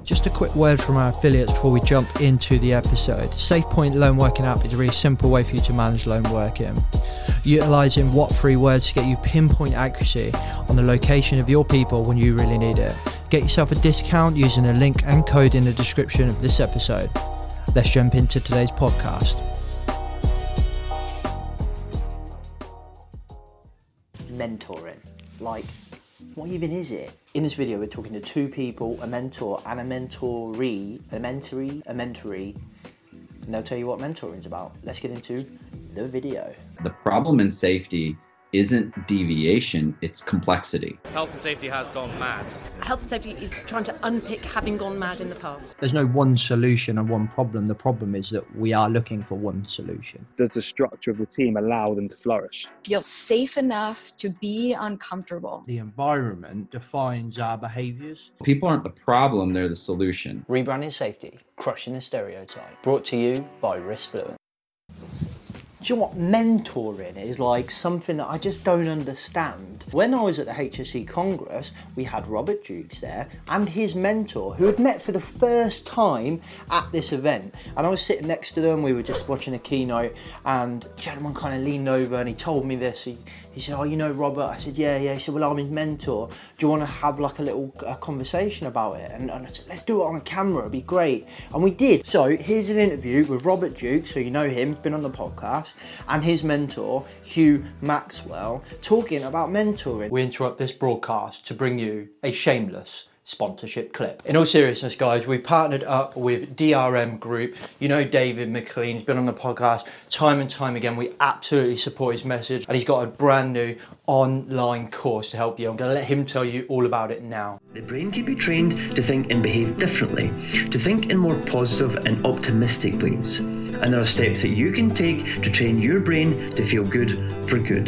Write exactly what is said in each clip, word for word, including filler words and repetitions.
Just a quick word from our affiliates before we jump into the episode. SafePoint Loan Working app is a really simple way for you to manage loan working, utilising what-free words to get you pinpoint accuracy on the location of your people when you really need it. Get yourself a discount using the link and code in the description of this episode. Let's jump into today's podcast. Mentoring, like, what even is it? In this video, we're talking to two people, a mentor and a mentoree, a mentoree, a mentoree, and they'll tell you what mentoring is about. Let's get into the video. The problem in safety isn't deviation, it's complexity. Health and safety has gone mad. Health and safety is trying to unpick having gone mad in the past. There's no one solution and one problem. The problem is that we are looking for one solution. Does the structure of the team allow them to flourish? Feel safe enough to be uncomfortable. The environment defines our behaviours. People aren't the problem, they're the solution. Rebranding safety, crushing the stereotype. Brought to you by Riskfluent. Do you know what mentoring is? Like something that I just don't understand. When I was at the H S C Congress, we had Robert Jukes there and his mentor who had met for the first time at this event. And I was sitting next to them, we were just watching a keynote, and the gentleman kind of leaned over and he told me this. He, he said, "Oh, you know Robert?" I said, "Yeah, yeah." He said, "Well, I'm his mentor. Do you want to have like a little uh, conversation about it?" And, and I said, "Let's do it on camera, it'd be great." And we did. So here's an interview with Robert Jukes, so you know him, been on the podcast, and his mentor, Hugh Maxwell, talking about mentoring. We interrupt this broadcast to bring you a shameless sponsorship clip. In all seriousness, guys, we partnered up with D R M Group. You know David McLean's been on the podcast time and time again. We absolutely support his message, and he's got a brand new online course to help you. I'm going to let him tell you all about it now. The brain can be trained to think and behave differently, to think in more positive and optimistic ways. And there are steps that you can take to train your brain to feel good for good.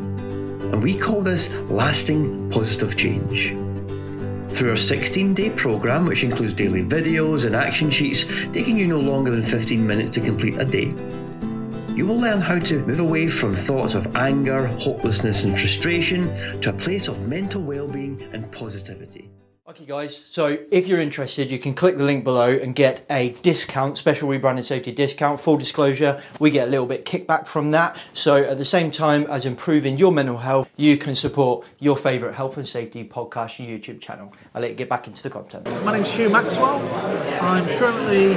And we call this lasting positive change. Through our sixteen-day program, which includes daily videos and action sheets, taking you no longer than fifteen minutes to complete a day, you will learn how to move away from thoughts of anger, hopelessness and frustration to a place of mental well-being and positivity. Okay guys, so if you're interested, you can click the link below and get a discount, special rebranding safety discount. Full disclosure, we get a little bit kickback from that. So at the same time as improving your mental health, you can support your favourite health and safety podcast and YouTube channel. I'll let you get back into the content. My name's Hugh Maxwell. I'm currently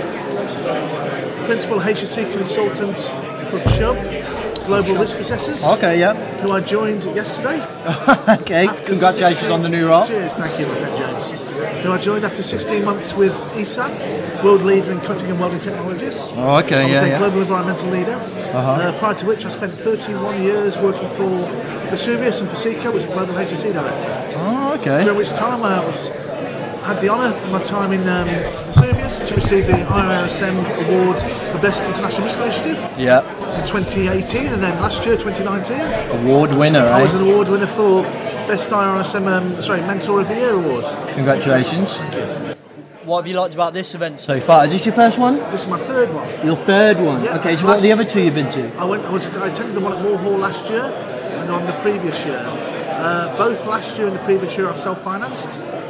Principal H S C Consultant for Chubb Global Risk Assessors. Okay, yeah. Who I joined yesterday. Okay, congratulations sixteen on the new role. Cheers, thank you, my friend James. Who I joined after sixteen months with E S A, world leader in cutting and welding technologies. Oh, okay, I was yeah, the yeah. global environmental leader. Uh-huh. Uh, prior to which I spent thirty-one years working for Vesuvius and Foseca, was a global H S C director. Oh, okay. During which time I was had the honour of my time in um, Vesuvius to receive the I R S M award for Best International Risk Initiative Yeah. in twenty eighteen, and then last year, twenty nineteen, Award winner, I eh? was an award winner for Best I R S M, um, sorry, Mentor of the Year award. Congratulations. What have you liked about this event so far? Is this your first one? This is my third one. Your third one? Yeah, okay, so what are the last- other two you've been to? I went. I was. I attended the one at Moore Hall last year, and on the previous year. Uh, both last year and the previous year I self-financed.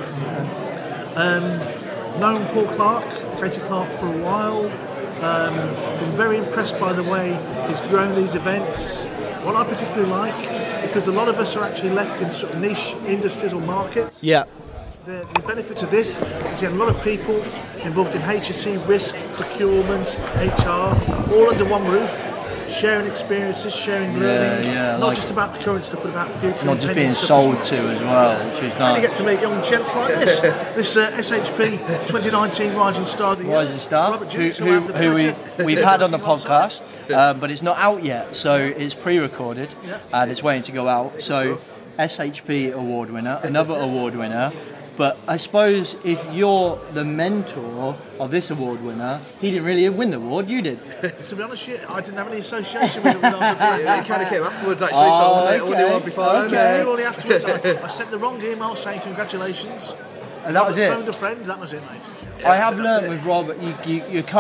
Um, known Paul Clark, Katie Clark for a while. Um, been very impressed by the way he's grown these events. What I particularly like, because a lot of us are actually left in sort of niche industries or markets. Yeah. The, the benefit of this is you have a lot of people involved in H S C, risk, procurement, H R, all under one roof, sharing experiences, sharing learning, yeah, not like- just about the current stuff, but about the future. Not just impending being stuff sold as to well. as well, which is And nice. you get to meet young gents like this. This uh, S H P twenty nineteen Rising Star of the Year. Rising Star, Robert who, Jukes, who, who, I have the who pleasure we've, we've had on the alongside. podcast, um, but it's not out yet, so it's pre-recorded Yeah. and it's waiting to go out. So S H P award winner, another award winner. But I suppose if you're the mentor of this award winner, he didn't really win the award, you did. To be honest, with you, I didn't have any association with it. When I was a Yeah, it kind of came afterwards actually, Oh, so I only okay. one before. Okay. Literally afterwards, I, I sent the wrong email saying congratulations. And that was I it. phoned a friend, that was it, mate. I have learnt with Rob, you, you, you can't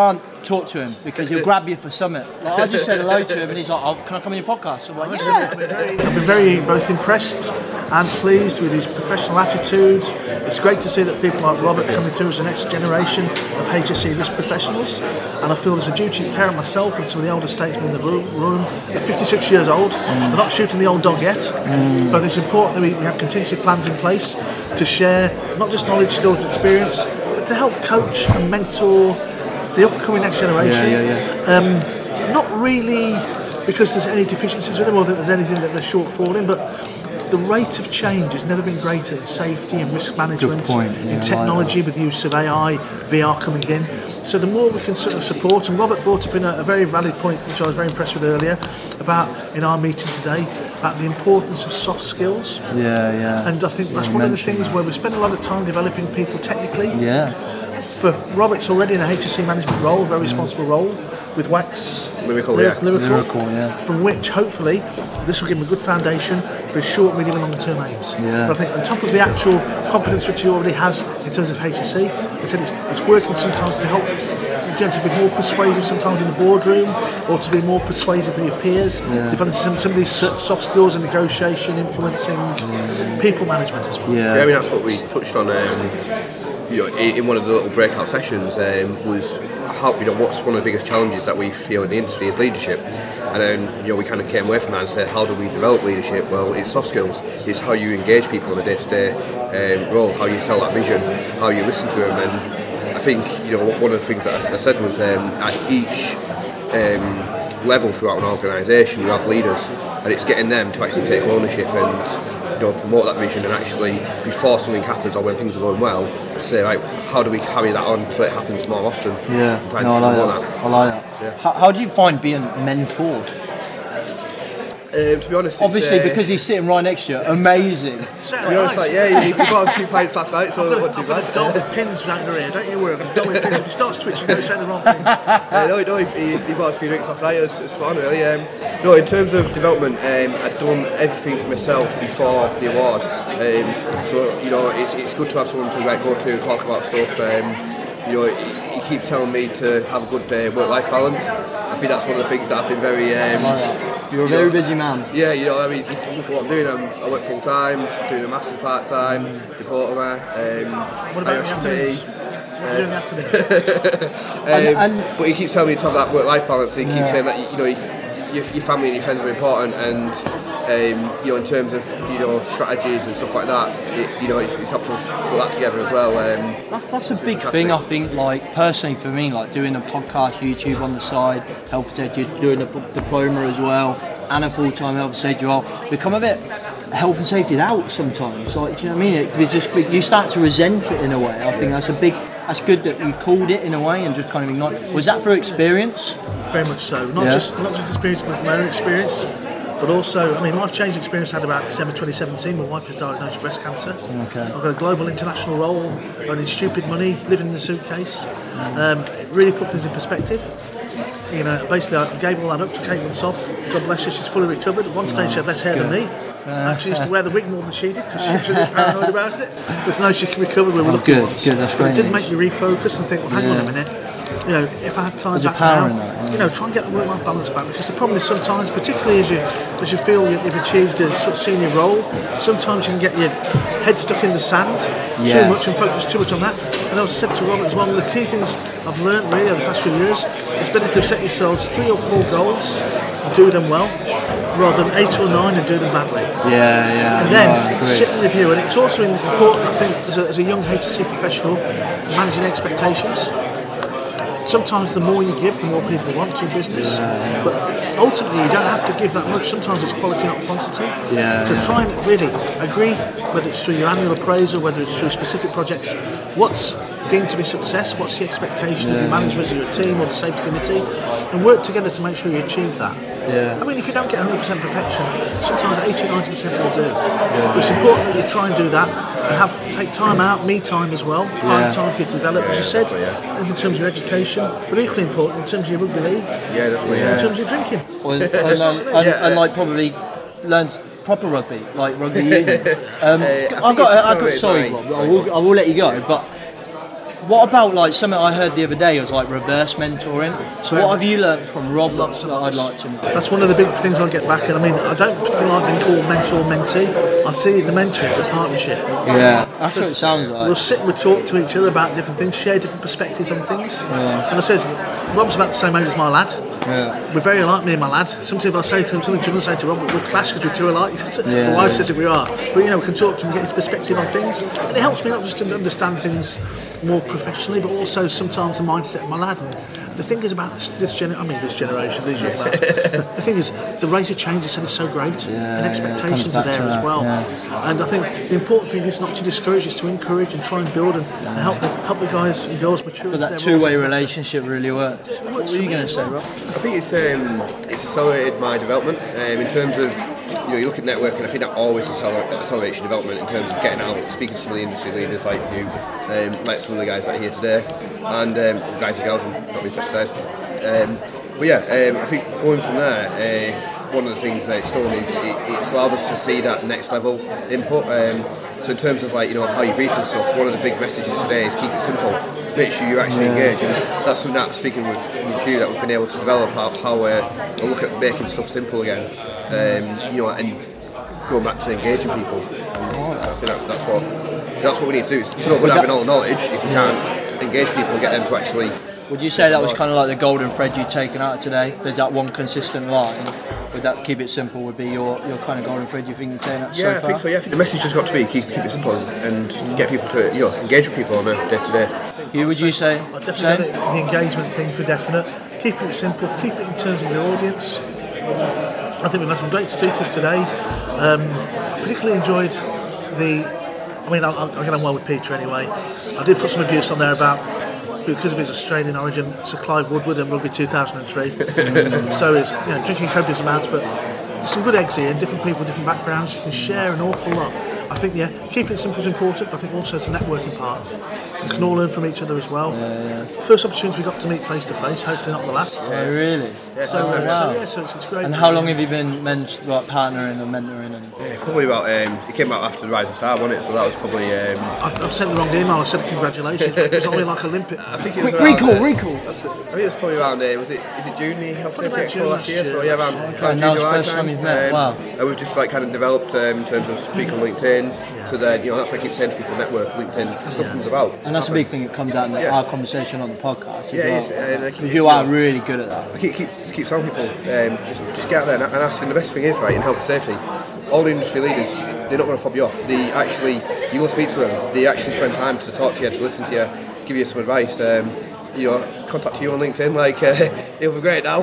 talk to him because he'll grab you for something. Like, I just said hello to him and he's like, oh, can I come on your podcast? I'm like, yeah. I've been very, I've been very both impressed and pleased with his professional attitude. It's great to see that people like Robert coming through as the next generation of H S C risk professionals, and I feel there's a duty to care of myself and some of the older statesmen in the room. They're fifty-six years old, mm. they're not shooting the old dog yet, mm. but it's important that we, we have contingency plans in place to share not just knowledge, skills and experience, but to help coach and mentor the upcoming next generation. Yeah, yeah, yeah. Um, not really because there's any deficiencies with them or that there's anything that they're shortfall in, but the rate of change has never been greater in safety and risk management, yeah, in technology with the use of A I, V R coming in. So the more we can sort of support, and Robert brought up in a, a very valid point, which I was very impressed with earlier, about in our meeting today, about the importance of soft skills. Yeah, yeah. And I think that's one of the things that. where we spend a lot of time developing people technically. Yeah. For Robert's already in a H S C management role, a very responsible role, with Wax Lyrical, Lyrical, yeah. Lyrical, Lyrical, yeah. from which hopefully this will give him a good foundation for his short, medium and long term aims. Yeah. But I think on top of the actual competence which he already has in terms of H S C, I said it's, it's working sometimes to help him to be more persuasive sometimes in the boardroom, or to be more persuasive with your peers, yeah. developing some, some of these soft skills in negotiation, influencing, yeah. people management as well. Yeah. yeah, I mean that's what we touched on um, you know, in one of the little breakout sessions um, was how, you know, what's one of the biggest challenges that we feel in the industry is leadership. And then, you know, we kind of came away from that and said, how do we develop leadership? Well, it's soft skills. It's how you engage people in a day-to-day um, role, how you sell that vision, how you listen to them. And I think, you know, one of the things that I said was um, at each um, level throughout an organisation, you have leaders, and it's getting them to actually take ownership and, you know, promote that vision, and actually before something happens or when things are going well, say, right, how do we carry that on so it happens more often? Yeah, no, I like that. that. I like that. Yeah. How, how do you find being mentored? Um, to be honest, obviously uh, because he's sitting right next to you, amazing. To be honest, like, yeah, you, you got a few pints last night, so what do you I've got a dot with pins right in your ear, don't you worry, I've got a dot with pins. If he starts twitching, don't say the wrong things. uh, no, no, he, he bought a few drinks last night, it was, it was fun really. Um, no, in terms of development, um, I'd done everything for myself before the award, um, so, you know, it's, it's good to have someone to like, go to and talk about stuff. Um, you know, he, he keeps telling me to have a good uh, work-life balance. I think that's one of the things that I've been very... Um, You're a you very know, busy man. Yeah, you know, I mean, look what I'm doing. I'm, I work full time, doing a master's part time, diploma. Um, what about the afternoons? What are you doing the afternoons? um, and, and, but he keeps telling me to have that work-life balance. He keeps yeah. saying that, you know, your, your family and your friends are important, and um, you know, in terms of you know strategies and stuff like that, it, you know, it's, it's helped us put that together as well. Um, that's, that's a big thing, I think. Like personally for me, like doing a podcast, YouTube on the side, health and safety, doing a diploma as well, and a full-time health and safety role, become a bit health and safety out sometimes. Like, do you know what I mean? It, it just you start to resent it in a way. I think that's a big. That's good that you called it in a way and just kind of ignite. Was that through experience? Very much so. Not yeah. just not just experience, but my own experience. But also, I mean, life-changing experience I had about December twenty seventeen. My wife was diagnosed with breast cancer. Okay. I've got a global international role, earning stupid money, living in a suitcase. Mm. Um, it really put things in perspective. You know, basically, I gave all that up to Kate Munsoff. God bless her, she's fully recovered. At one stage, she had less hair Good. than me. Uh, she used to wear the wig more than she did because she was really paranoid about it. But no, she recovered. We were oh, lucky good, ones. good, that's but great. It did make me refocus and think, well, hang yeah. on a minute. You know, if I had time There's back now, that, yeah. you know, try and get the work-life balance back, because the problem is sometimes, particularly as you as you feel you've achieved a sort of senior role, sometimes you can get your head stuck in the sand yeah. too much and focus too much on that. And as I said to Robert as well, one of the key things I've learned really over the past few years is better to set yourselves three or four goals and do them well, rather than eight or nine and do them badly. Yeah, yeah. And then yeah, sit and review. And it's also important, I think, as a, as a young H S C professional, managing expectations. Sometimes the more you give, the more people want to a business. Yeah. But ultimately, you don't have to give that much. Sometimes it's quality, not quantity. Yeah, so yeah. try and really agree, whether it's through your annual appraisal, whether it's through specific projects, what's deemed to be success, what's the expectation yeah. of your management, of your team or the safety committee, and work together to make sure you achieve that. Yeah. I mean, if you don't get one hundred percent perfection, sometimes eighty to ninety percent will do. Yeah. But it's important that you try and do that. You have take time out, me time as well, prime yeah. time for you to develop, as you said, yeah. in terms of your education, but equally important in terms of your rugby league, yeah, definitely, yeah. in terms of your drinking. Well, and, and, and, yeah. and like probably learn proper rugby, like rugby union. Um, uh, I've got, I've got sorry, Rob, I will, I will let you go, but What about like something I heard the other day was like reverse mentoring? So what have you learnt from Rob that I'd like to know? That's one of the big things I'll get back. And I mean, I don't particularly like being called mentor-mentee. I see the mentoring as a partnership. Yeah, that's what it sounds like. We'll sit, we'll talk to each other about different things, share different perspectives on things. Yeah. And I says, Rob's about the same age as my lad. Yeah. We're very alike, me and my lad. Sometimes if I say to him something, Jim will say to Rob, we'll clash because we're too alike. Yeah. My wife says that we are. But you know, we can talk to him and get his perspective on things. And it helps me not just to understand things more professionally, but also sometimes the mindset of my lad. And the thing is about this, this gener- I mean this generation, these young lads. The thing is, the rate of change is so great, yeah, and expectations yeah, are there as well. Yeah. And I think the important thing is not to discourage, is to encourage and try and build and, and help the help the guys and girls mature. But that two-way relationship really works. What were you going to say, Rob? I think it's um, it's accelerated my development um, in terms of, you know, you look at networking. I think that always acceler- accelerates your development in terms of getting out, speaking to some of the industry leaders like you, um, like some of the guys that are here today, and um, guys and girls, not being such said. Um, but yeah, um, I think going from there, uh, one of the things that it's done is it, it's allowed us to see that next level input. Um, so in terms of like, you know, how you brief and stuff, one of the big messages today is keep it simple. Make sure you actually engage, and that's something that, speaking with, with you, that we've been able to develop how, how uh, we look at making stuff simple again. Um, you know, and going back to engaging people. And I think that, that's what that's what we need to do. It's not good having all the knowledge if you can't engage people and get them to actually. Would you say that was kind of like the golden thread you'd taken out of today? There's that one consistent line. Would that keep it simple? Would be your, your kind of golden thread you think you're taking out so Yeah, far? I think so. Yeah, I think the message has got to be keep, keep it simple and get people to, you know, engage with people on a day to day. Who would you say? I definitely the engagement thing for definite. Keep it simple. Keep it in terms of your audience. I think we've had some great speakers today. Um, I particularly enjoyed the. I mean, I, I get on well with Peter anyway. I did put some abuse on there about, because of his Australian origin, Sir Clive Woodward and Rugby two thousand three. So he's, you know, drinking copious amounts, but there's some good eggs here, different people, different backgrounds. You can share an awful lot. I think, yeah, keeping it simple is important. I think also it's a networking part. We can all learn from each other as well. Yeah, yeah. First opportunity we got to meet face to face, hopefully not the last. Yeah, really? Yeah, so, oh, uh, wow. so yeah, so it's, it's great. And how long have you been ment- like partnering or mentoring? And... Yeah, probably about. Um, it came out after the Rise and Star, wasn't it? So that was probably. Um, I, I've sent the wrong email. I said congratulations. It was only like Olympic. I think it was Quick, around, recall, uh, recall. That's it. I think it was probably around. Uh, was it? Is it June? The Health Safety about Expo June last year. last So year. yeah, around. Okay, around and that was the July first time you've met. Um, Wow. And we've just like kind of developed um, in terms of speaking on LinkedIn. Yeah. So then, you know, that's why I keep saying to people, network, LinkedIn, stuff comes about. And that's a big thing that comes out in the, Yeah. our conversation on the podcast. Yeah, as it well. is. Uh, like, Because you are really good at that. I keep keep keep telling people, um, just just get out there and, and ask. And the best thing is, right, in health and safety, all the industry leaders, they're not going to fob you off. They actually, you go speak to them, they actually spend time to talk to you, to listen to you, give you some advice. Um, you know, contact you on LinkedIn. Like, uh, it'll be great now.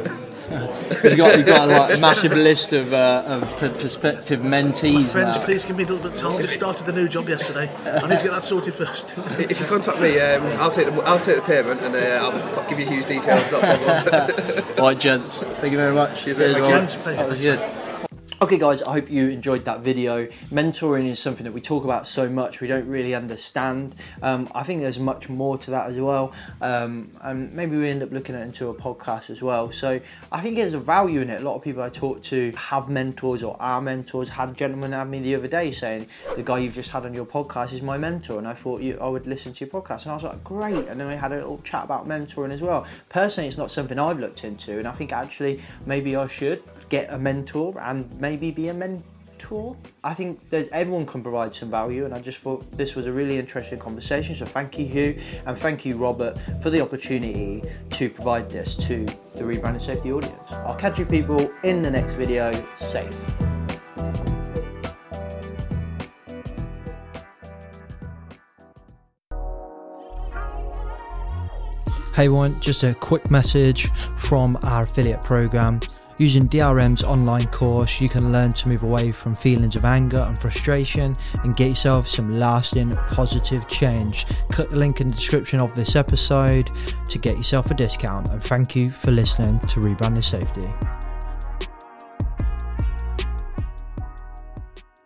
You've got, you've got like, a massive list of, uh, of prospective mentees. Friends, now. please give me a little bit of time. I just started the new job yesterday. I need to get that sorted first. If you contact me, um, I'll take the I'll take the payment and uh, I'll give you huge details. Not a problem. Right, gents. Thank you very much. Cheers, Cheers, mate. Rob. Thank you. That was good. Okay guys, I hope you enjoyed that video. Mentoring is something that we talk about so much, we don't really understand. Um, I think there's much more to that as well. Um, and maybe we end up looking at it into a podcast as well. So I think there's a value in it. A lot of people I talk to have mentors or are mentors. Had a gentleman have me the other day saying, the guy you've just had on your podcast is my mentor. And I thought you, I would listen to your podcast. And I was like, great. And then we had a little chat about mentoring as well. Personally, it's not something I've looked into. And I think actually maybe I should get a mentor and maybe be a mentor. I think that everyone can provide some value, and I just thought this was a really interesting conversation. So thank you, Hugh, and thank you, Robert, for the opportunity to provide this to the Rebranding Safety audience. I'll catch you people in the next video. Safe. Hey everyone, just a quick message from our affiliate program. Using D R M's online course, you can learn to move away from feelings of anger and frustration and get yourself some lasting positive change. Click the link in the description of this episode to get yourself a discount, and thank you for listening to Rebranding Safety.